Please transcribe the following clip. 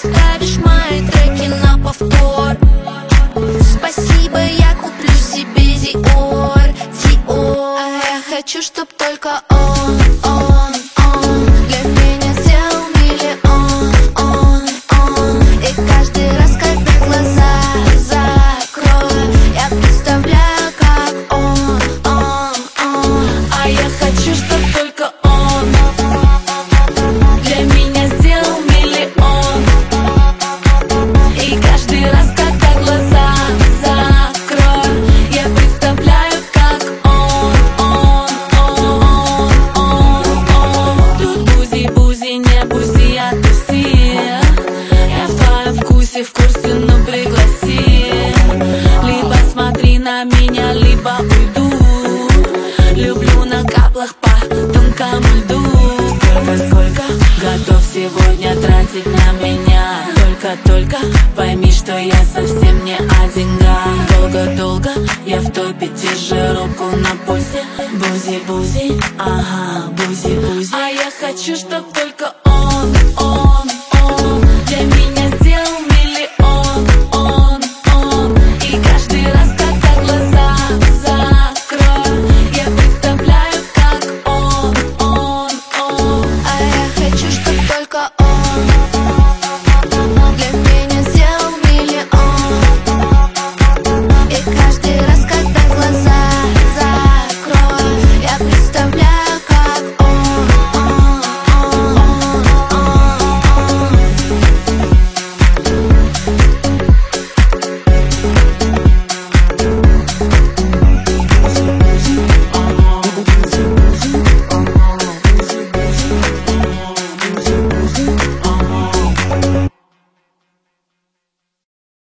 ставишь мои треки на повтор. Спасибо, я куплю себе Диор. А я хочу, чтоб только он для меня сделал миллион. И каждый раз, когда глаза закрою, я представляю, как он. А я хочу, чтоб только он для меня сделал миллион. И каждый раз, когда глаза закрою, я представляю, как он. Тут бузи-бузи, не бузи, а туси. Я в твоем вкусе, в курсе, ну пригласи. Либо смотри на меня, либо уйду. Люблю на каплах по тонкому льду. Сколько готов сегодня тратить на меня? Только пойми, что я совсем не о деньгах. Долго я в топе, держи руку на пульсе. Бузи-бузи, ага, бузи-бузи. А я хочу, чтоб только он